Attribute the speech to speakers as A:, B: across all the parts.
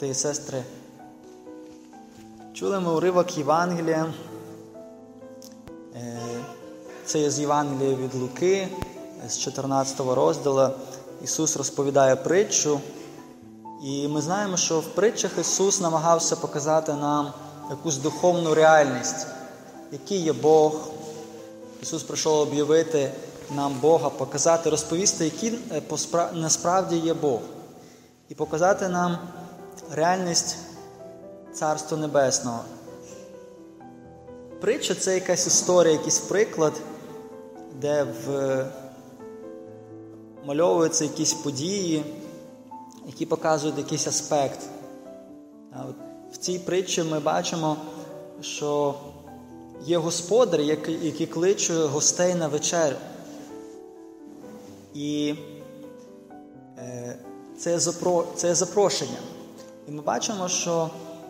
A: брати і сестри, чули ми уривок Євангелія. Це є з Євангелія від Луки, з 14 розділу. Ісус розповідає притчу. І ми знаємо, що в притчах Ісус намагався показати нам якусь духовну реальність, який є Бог. Ісус прийшов об'явити нам Бога, показати, розповісти, який насправді є Бог. І показати нам реальність Царства Небесного. Притча – це якась історія, якийсь приклад, де вмальовуються якісь події, які показують якийсь аспект. В цій притчі ми бачимо, що є господар, який кличе гостей на вечерю. І це запрошення. І ми бачимо, що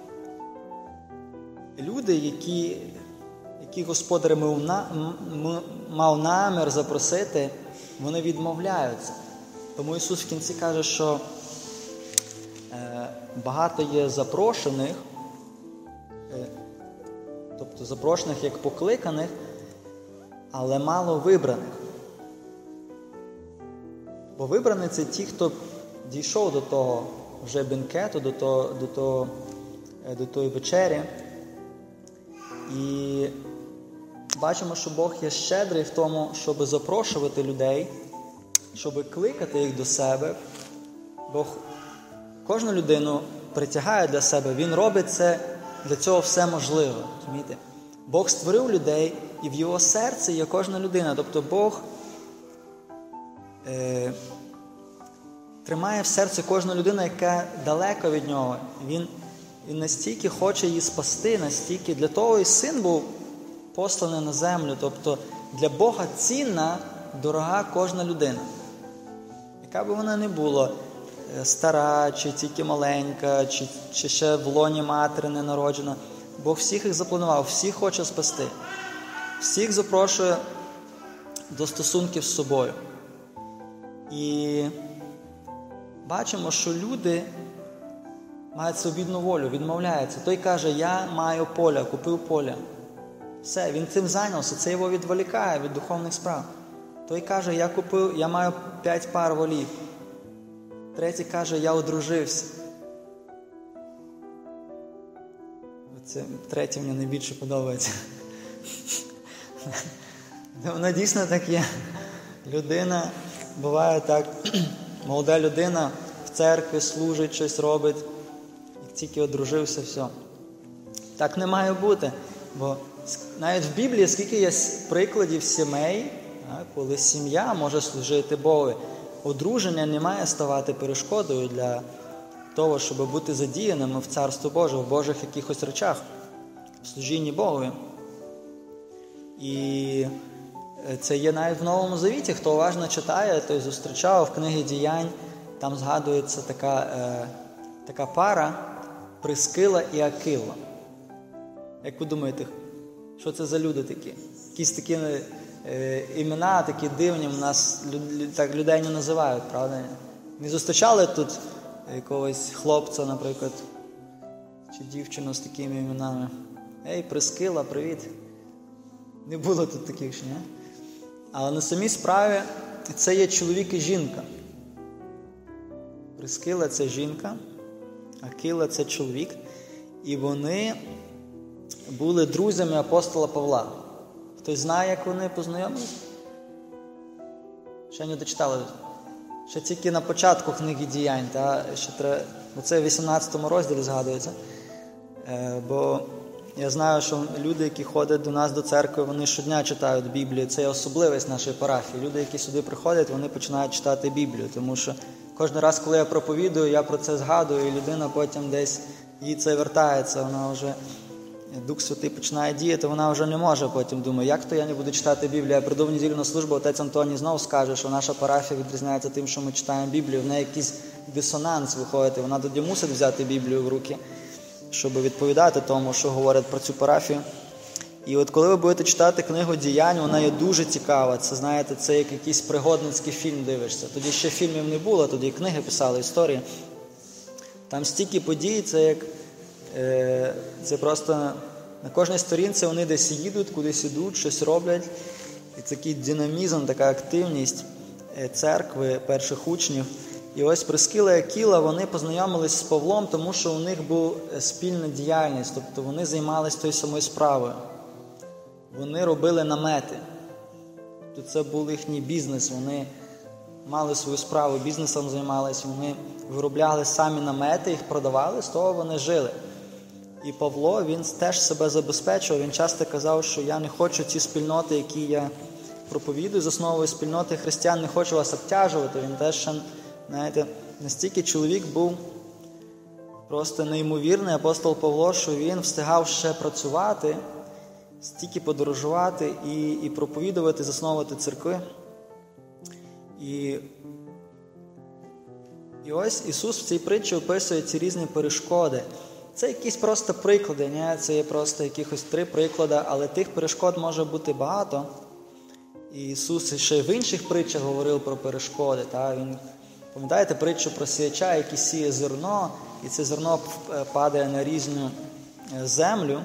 A: люди, які господар мав намір запросити, вони відмовляються. Тому Ісус в кінці каже, що багато є запрошених, тобто запрошених як покликаних, але мало вибраних. Бо вибрані – це ті, хто дійшов до того вже бенкету, до тої вечері. І бачимо, що Бог є щедрий в тому, щоб запрошувати людей, щоб кликати їх до себе. Бог кожну людину притягає для себе. Він робить це, для цього все можливе. Розумієте? Бог створив людей, і в його серці є кожна людина. Тобто Бог тримає в серці кожну людину, яка далеко від нього. Він настільки хоче її спасти, настільки для того і Син був посланий на землю. Тобто для Бога цінна, дорога кожна людина. Яка б вона не була, стара, чи тільки маленька, чи ще в лоні матері не народжена. Бог всіх їх запланував, всіх хоче спасти. Всіх запрошує до стосунків з собою. І бачимо, що люди мають свобідну волю, відмовляються. Той каже, я маю поле, купив поле. Все, він цим зайнявся, це його відволікає від духовних справ. Той каже, я маю 5 пар волів. Третій каже, я одружився. Це третє мені найбільше подобається. Воно дійсно так є. Людина, буває так, молода людина в церкві служить, щось робить, як тільки одружився, все. Так не має бути, бо навіть в Біблії скільки є прикладів сімей, коли сім'я може служити Богу. Одруження не має ставати перешкодою для того, щоб бути задіяними в Царство Боже, в Божих якихось речах, в служінні Богові. І це є навіть в Новому Завіті. Хто уважно читає, той зустрічав в книгі Діянь, там згадується така пара Прискила і Акила. Як ви думаєте, що це за люди такі? Якісь такі імена, такі дивні, в нас так людей не називають, правда? Не зустрічали тут якогось хлопця, наприклад, чи дівчину з такими іменами? Ей, Прискила, привіт. Не було тут таких ще, ні? Але на самій справі це є чоловік і жінка. Прискила – це жінка, Акила – це чоловік. І вони були друзями апостола Павла. Хтось знає, як вони познайомилися? Ще не дочитали. Ще тільки на початку книги Діянь. Бо це в 18 розділі згадується. Бо я знаю, що люди, які ходять до нас до церкви, вони щодня читають Біблію. Це є особливість нашої парафії. Люди, які сюди приходять, вони починають читати Біблію. Тому що кожен раз, коли я проповідую, я про це згадую, і людина потім десь їй це вертається. Вона вже, Дух Святий починає діяти, вона вже не може потім думає, як то я не буду читати Біблію. Я прийду в неділю на службу, отець Антоній знову скаже, що наша парафія відрізняється тим, що ми читаємо Біблію. В неї якийсь дисонанс виходить. Вона тоді мусить взяти Біблію в руки, щоб відповідати тому, що говорять про цю парафію. І от коли ви будете читати книгу «Діянь», вона є дуже цікава. Це, знаєте, це як якийсь пригодницький фільм дивишся. Тоді ще фільмів не було, тоді книги писали, історії. Там стільки подій, це просто на кожній сторінці вони десь їдуть, кудись ідуть, щось роблять. І такий динамізм, така активність церкви, перших учнів. І ось Прискила і Акіла, вони познайомились з Павлом, тому що у них була спільна діяльність, тобто вони займалися тою самою справою. Вони робили намети. Тобто це був їхній бізнес, вони мали свою справу, бізнесом займалися, вони виробляли самі намети, їх продавали, з того вони жили. І Павло, він теж себе забезпечував, він часто казав, що я не хочу ці спільноти, які я проповідую, засновую спільноти християн, не хочу вас обтяжувати. Він теж, знаєте, настільки чоловік був просто неймовірний, апостол Павло, що він встигав ще працювати, стільки подорожувати і проповідувати, засновувати церкви. І ось Ісус в цій притчі описує ці різні перешкоди. Це якісь просто приклади, це є просто якихось 3 приклади, але тих перешкод може бути багато. І Ісус ще в інших притчах говорив про перешкоди. Він, пам'ятаєте притчу про сіяча, який сіє зерно, і це зерно падає на різну землю.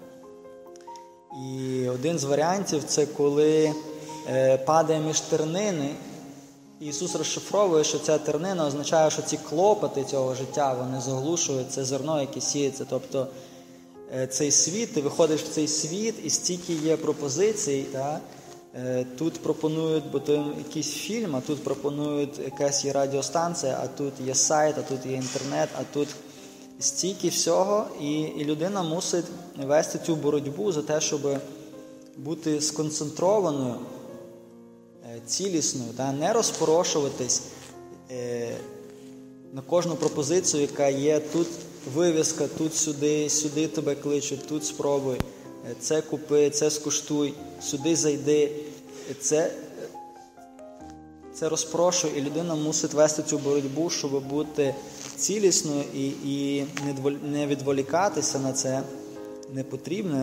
A: І один з варіантів – це коли падає між тернини. І Ісус розшифровує, що ця тернина означає, що ці клопоти цього життя, вони заглушують це зерно, яке сіється. Тобто цей світ, ти виходиш в цей світ, і стільки є пропозицій. Тут пропонують, бо то якийсь фільм, а тут пропонують якась є радіостанція, а тут є сайт, а тут є інтернет, а тут стільки всього. І людина мусить вести цю боротьбу за те, щоб бути сконцентрованою, цілісною, не розпорошуватись на кожну пропозицію, яка є. Тут вивіска, тут сюди тебе кличуть, тут спробуй, це купи, це скуштуй, сюди зайди. Це розпрошує, і людина мусить вести цю боротьбу, щоб бути цілісною і не відволікатися на це не потрібне,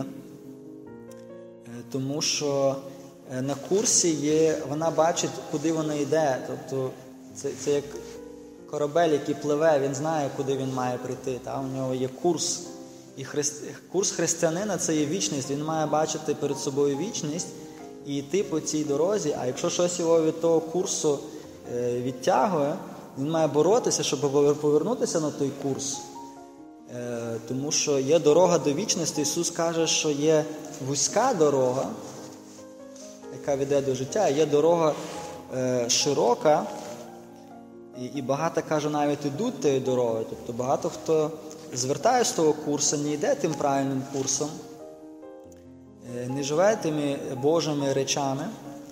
A: тому що на курсі вона бачить, куди вона йде. Тобто це як корабель, який пливе, він знає, куди він має прийти. У нього є курс. І курс християнина – це є вічність. Він має бачити перед собою вічність і йти по цій дорозі. А якщо щось його від того курсу відтягує, він має боротися, щоб повернутися на той курс. Тому що є дорога до вічності. Ісус каже, що є вузька дорога, яка веде до життя, а є дорога широка, і багато, каже, навіть ідуть тією дорогою. Тобто багато хто звертає з того курсу, не йде тим правильним курсом, не живе тими Божими речами,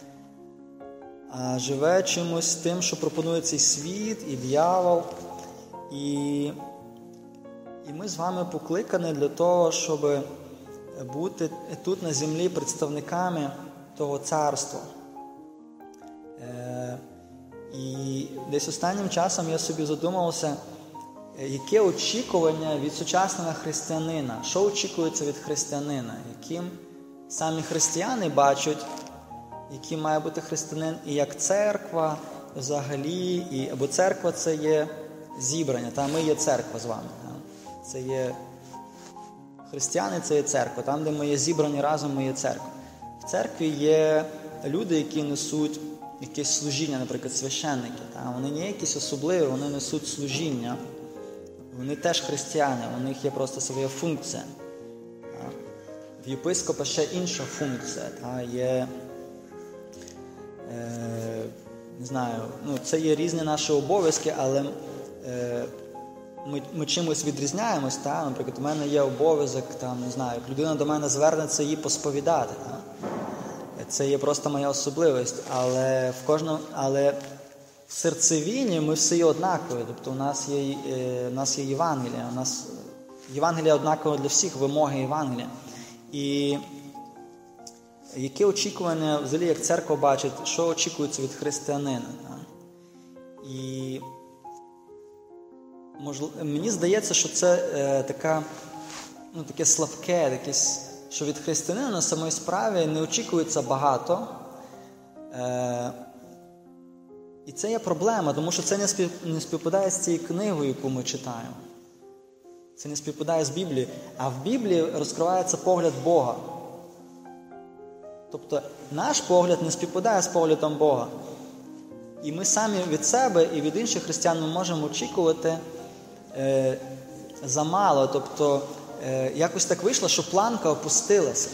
A: а живе чимось тим, що пропонує цей світ і диявол. І ми з вами покликані для того, щоб бути тут на землі представниками того царства. І десь останнім часом я собі задумався, яке очікування від сучасного християнина, що очікується від християнина, яким самі християни бачать, яким має бути християнин, і як церква взагалі, бо церква – це є зібрання, ми є церква з вами. Це є християни, це є церква, там, де ми є зібрані разом, ми є церква. В церкві є люди, які несуть якесь служіння, наприклад, священники. Вони не якісь особливі, вони несуть служіння. Вони теж християни, у них є просто своя функція. В єпископа ще інша функція. Є, не знаю, це є різні наші обов'язки, але ми чимось відрізняємось. Наприклад, у мене є обов'язок, не знаю, як людина до мене звернеться, її посповідати. Це є просто моя особливість, але в серцевині ми всі однакові. Тобто у нас є Євангелія, Євангелія однаково для всіх, вимоги Євангелія. І яке очікування, взагалі, як церква бачить, що очікується від християнина? І мені здається, що це таке слабке, що від християнина на самій справі не очікується багато. І це є проблема, тому що це не співпадає з цією книгою, яку ми читаємо. Це не співпадає з Біблією. А в Біблії розкривається погляд Бога. Тобто наш погляд не співпадає з поглядом Бога. І ми самі від себе і від інших християн ми можемо очікувати замало. Тобто якось так вийшло, що планка опустилася.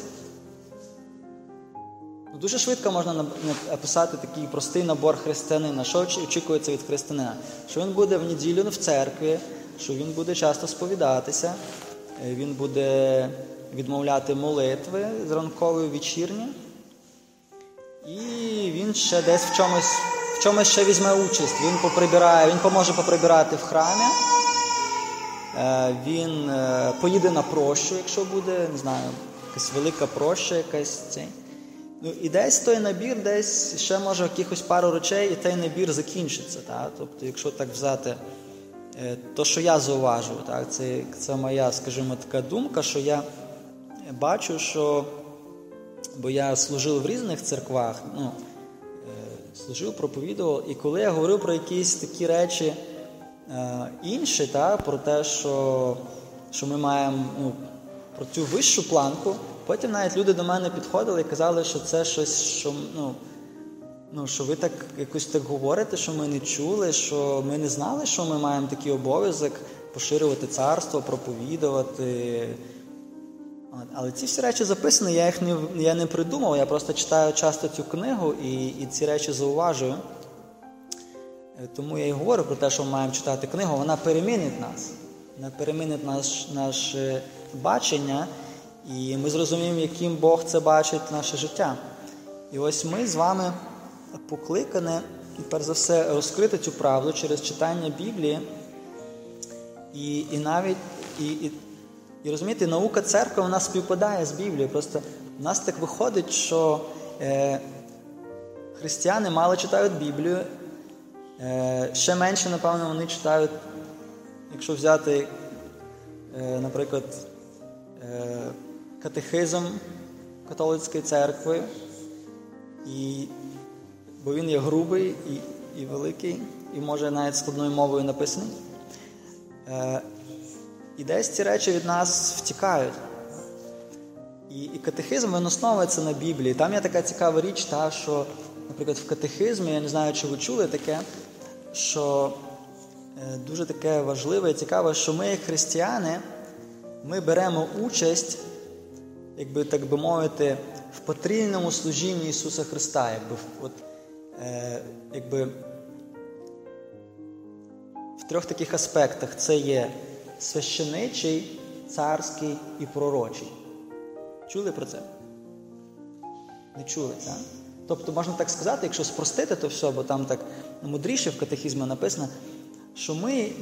A: Дуже швидко можна описати такий простий набор християнина. Що очікується від християнина? Що він буде в неділю в церкві, що він буде часто сповідатися, він буде відмовляти молитви зранкової, вечірні, і він ще десь в чомусь ще візьме участь. Він поприбирає, він поможе поприбирати в храмі, він поїде на прощу, якщо буде, не знаю, якась велика проща, якась цей. Ну, і десь той набір, десь ще може якихось пару речей, і той набір закінчиться. Так? Тобто, якщо так взяти, то, що я зауважую, так? Це моя, скажімо, така думка, що я бачу, що, бо я служив в різних церквах, служив, проповідував, і коли я говорив про якісь такі речі інші, так? Про те, що ми маємо про цю вищу планку, потім навіть люди до мене підходили і казали, що це щось, що ви так якось так говорите, що ми не чули, що ми не знали, що ми маємо такий обов'язок поширювати царство, проповідувати. Але ці всі речі записані, я не придумав, я просто читаю часто цю книгу і ці речі зауважую. Тому я і говорю про те, що ми маємо читати книгу, вона перемінить нас. Вона перемінить наше бачення, і ми зрозуміємо, яким Бог це бачить наше життя. І ось ми з вами покликані, перш за все, розкрити цю правду через читання Біблії. І навіть, і розумієте, наука церкви, вона співпадає з Біблією. Просто в нас так виходить, що християни мало читають Біблію, ще менше, напевно, вони читають, якщо взяти, наприклад, катехизм католицької церкви, бо він є грубий і великий, і може навіть складною мовою написаний. І десь ці речі від нас втікають. І катехизм, він основується на Біблії. Там є така цікава річ, що, наприклад, в катехизмі, я не знаю, чи ви чули таке, що дуже таке важливе і цікаве, що ми, як християни, ми беремо участь, якби так би мовити, в потрійному служінні Ісуса Христа. В трьох таких аспектах. Це є священичий, царський і пророчий. Чули про це? Не чули, так? Тобто, можна так сказати, якщо спростити то все, бо там так мудріше в катехизмі написано, що ми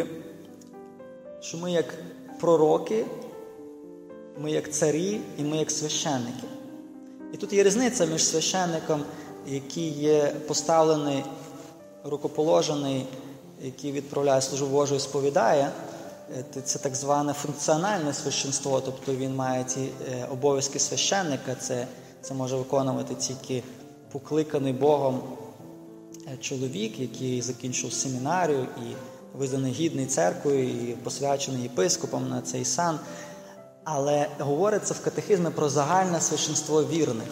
A: як пророки, ми як царі і ми як священники. І тут є різниця між священником, який є поставлений, рукоположений, який відправляє службу Божу і сповідає. Це так зване функціональне священство, тобто він має ті обов'язки священника, це може виконувати тільки покликаний Богом чоловік, який закінчив семінарію і визнаний гідний церквою і посвячений єпископом на цей сан. Але говориться в катехизмі про загальне священство вірних.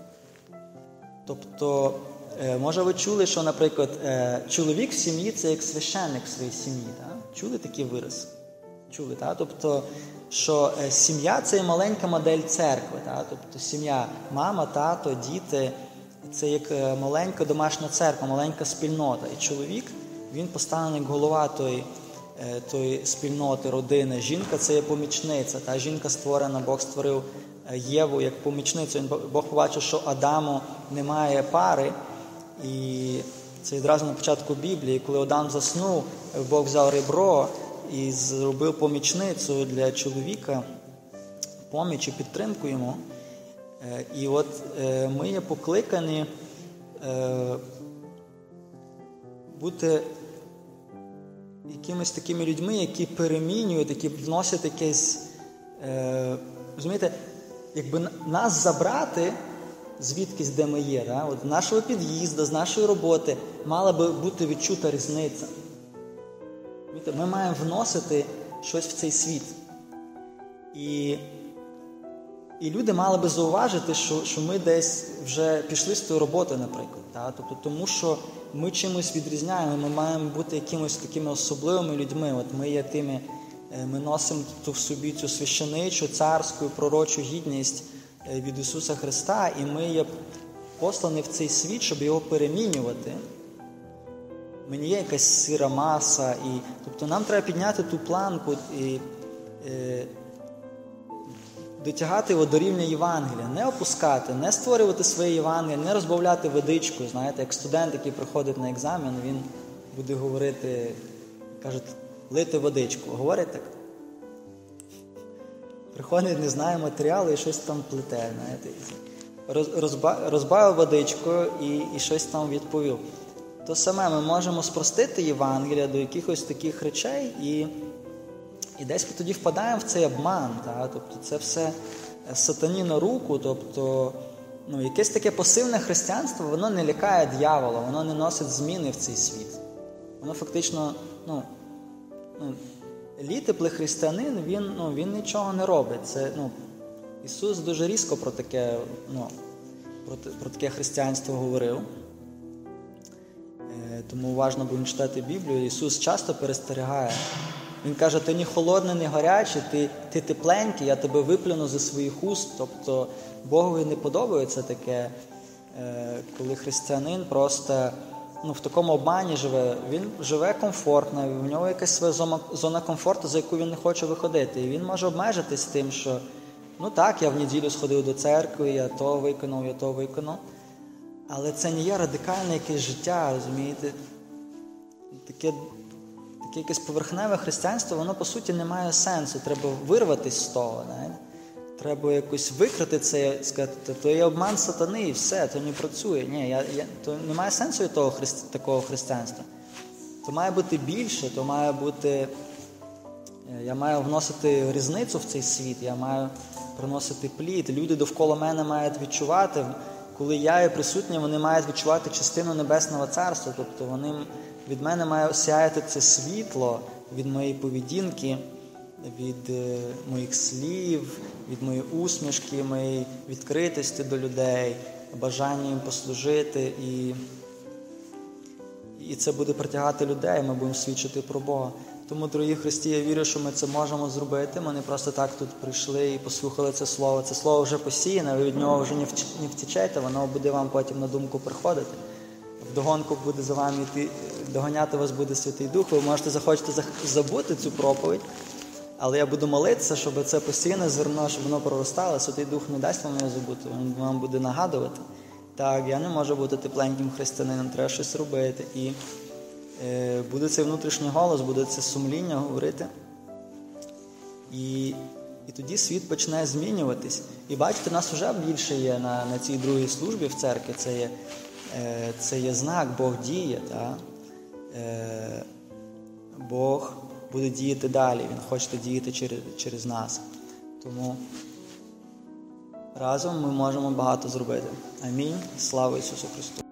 A: Тобто, може ви чули, що, наприклад, чоловік в сім'ї – це як священник в своїй сім'ї. Так? Чули такий вираз? Чули, так? Тобто, що сім'я – це маленька модель церкви. Так? Тобто, сім'я – мама, тато, діти – це як маленька домашня церква, маленька спільнота. І чоловік, він поставлений як голова тої спільноти, родини. Жінка – це є помічниця. Та жінка створена, Бог створив Єву як помічницю. Бог побачив, що Адаму немає пари. І це відразу на початку Біблії. Коли Адам заснув, Бог взяв ребро і зробив помічницю для чоловіка, поміч і підтримку йому. І от ми є покликані бути якимись такими людьми, які перемінюють, які вносять якесь, розумієте, якби нас забрати звідкись, де ми є, да? От з нашого під'їзду, з нашої роботи мала би бути відчута різниця. Ми маємо вносити щось в цей світ. І люди мали би зауважити, що ми десь вже пішли з тої роботи, наприклад. Так? Тобто, тому що ми чимось відрізняємо, ми маємо бути якимось такими особливими людьми. От ми носимо в собі цю священичу, царську, пророчу гідність від Ісуса Христа, і ми є послані в цей світ, щоб його перемінювати. Ми не є якась сира маса. Тобто нам треба підняти ту планку і дотягати його до рівня Євангелія, не опускати, не створювати своє Євангеліє, не розбавляти водичку. Знаєте, як студент, який приходить на екзамен, він буде говорити, кажуть, лити водичку. Говорять так? Приходить, не знає матеріалу і щось там плете, знаєте. Розбавив водичку і щось там відповів. То саме ми можемо спростити Євангелія до якихось таких речей і десь ми тоді впадаємо в цей обман. Так? Тобто це все сатані на руку. Тобто якесь таке пасивне християнство, воно не лякає диявола, воно не носить зміни в цей світ. Воно фактично, літеплий християнин, він нічого не робить. Це, Ісус дуже різко про таке християнство говорив. Тому уважно будемо читати Біблію. Ісус часто перестерігає. Він каже, ти не холодний, не гарячий, ти тепленький, я тебе виплюну зі своїх уст. Тобто Богові не подобається таке, коли християнин просто в такому обмані живе. Він живе комфортно, в нього якась своя зона комфорту, за яку він не хоче виходити. І він може обмежитись тим, що так, я в неділю сходив до церкви, я то виконав. Але це не є радикальне якесь життя, розумієте? Таке якесь поверхневе християнство, воно, по суті, не має сенсу. Треба вирватися з того, знаєте? Треба якось викрити це, сказати, то є обман сатани і все, то не працює. Ні, то немає сенсу від такого християнства. То має бути більше, то має бути... Я маю вносити різницю в цей світ, я маю приносити плід. Люди довкола мене мають відчувати, коли я є присутній, вони мають відчувати частину Небесного Царства. Тобто від мене має сяяти це світло від моєї поведінки, від моїх слів, від моєї усмішки, моєї відкритості до людей, бажання їм послужити. І це буде притягати людей, ми будемо свідчити про Бога. Тому, дорогі в Христі, я вірю, що ми це можемо зробити. Ми не просто так тут прийшли і послухали це слово. Це слово вже посіяне, ви від нього вже не втічете, воно буде вам потім на думку приходити. Вдогонку буде за вами йти, доганяти вас буде Святий Дух. Ви можете захочете забути цю проповідь, але я буду молитися, щоб це посіяне зерно, щоб воно проростало. Святий Дух не дасть вам його забути, він вам буде нагадувати. Так, я не можу бути тепленьким християнином, треба щось робити. І буде цей внутрішній голос, буде це сумління говорити. І тоді світ почне змінюватись. І бачите, нас вже більше є на цій другій службі в церкві. Це є знак, Бог діє. Так? Бог буде діяти далі, Він хоче діяти через нас. Тому разом ми можемо багато зробити. Амінь. Слава Ісусу Христу.